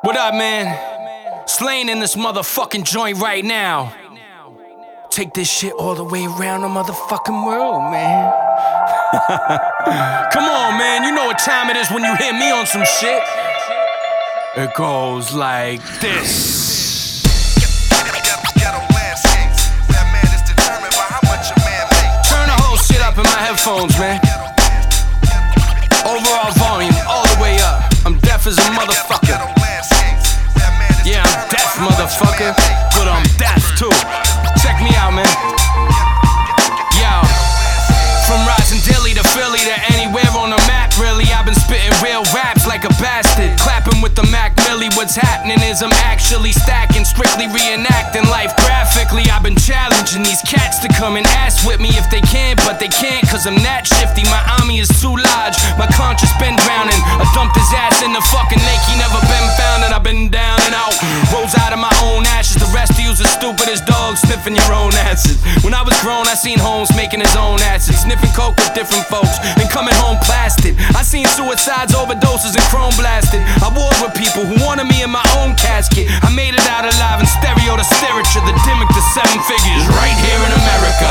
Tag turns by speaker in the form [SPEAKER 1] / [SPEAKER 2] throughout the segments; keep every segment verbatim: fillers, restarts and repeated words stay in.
[SPEAKER 1] What up, man? Slain in this motherfucking joint right now. Take this shit all the way around the motherfucking world, man. Come on, man, you know what time it is when you hear me on some shit. It goes like this. Turn the whole shit up in my headphones, man. Overall volume all the way up. I'm deaf as a motherfucker. Yeah, I'm deaf, motherfucker, but I'm deaf too. Check me out, man. Yo, from rising Dilly to Philly to anywhere on the map, really, I've been spitting real raps like a bastard. Clapping with the Mac Millie, what's happening is I'm actually stacking, strictly reenacting life graphically. I've been challenging these cats to come and ask with me if they can, but they can't, cause I'm that shifty. My army is too large, my conscience been drowning. I dumped his ass in the fucking lake, he never been found, and I've been down and out. Rose out of my own ashes, the rest of you's as stupid as dogs sniffing your own asses. When I was grown, I seen Holmes making his own acid, sniffing coke with different folks, and coming home blasted. I seen suicides, overdoses, and chrome blasted. I warred with people who wanted me in my own casket. I made it out alive in stereo to stereo, the dimmick to seven figures, right here in America.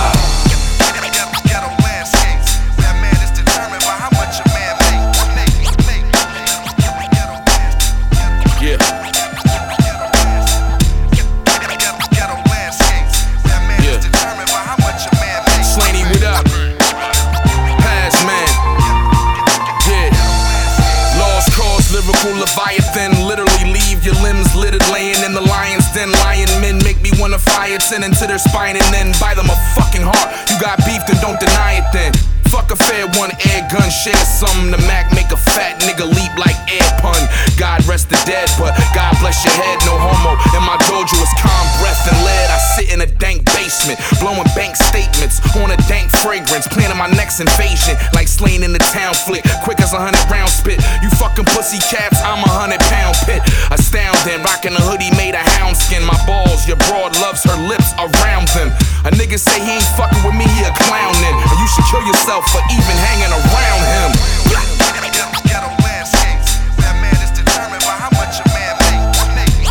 [SPEAKER 2] Leviathan, literally leave your limbs littered, laying in the lion's den. Lion men make me wanna fire, send into their spine and then buy them a fucking heart. You got beef, then don't deny it then. Fuck a fair one, air gun, share some. The Mac make a fat nigga leap like air pun. God rest the dead, but God bless your head, no homo. And my dojo is calm breath and lead. I sit in a dank basement, blowing bank statements on a dank fragrance, planning my next invasion like Slain in the town flick. Quick as a hundred round spit. You fucking pussy cats, I'm a hundred pound pit. Astounding, rocking a hoodie made of hound skin. My balls, your broad loves her lips around them. A nigga say he ain't fucking with me, he a clownin'. And you should kill yourself for even hanging around him. Ghetto landscapes. That man is determined by how much a man make.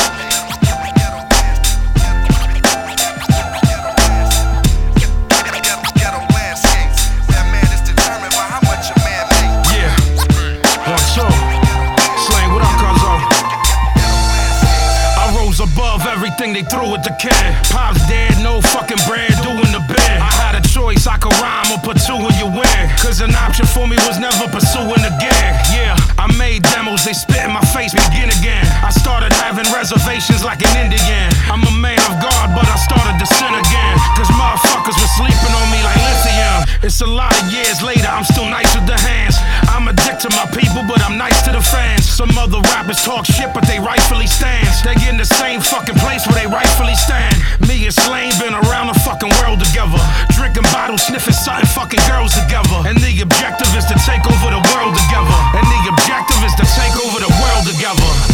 [SPEAKER 2] Ghetto landscapes. That man is determined by how much a man make.
[SPEAKER 1] Yeah, one two. Slain, what up, cuzzo? I rose above everything they threw at the kid. Pop's dead, no fucking bread, doing the bid. I had a choice, I could rhyme or put two in your wig, cause an option for me was never pursuing a gig. Yeah, I made demos, they spit in my face, begin again. I started having reservations like an Indian. I'm a man of God, but I started to sin again, cause motherfuckers were sleeping on me like lithium. It's a lot of years later, I'm still nice with the hands. I'm a dick to my people, but I'm nice to the fans. Some other rappers talk shit, but they rightfully stand. They get in the same fucking place where they rightfully stand. Me and Slain been around the fucking world together, drinking bottles, sniffing something, fucking girls together. And the objective is to take over the world together. And the objective is to take over the world together.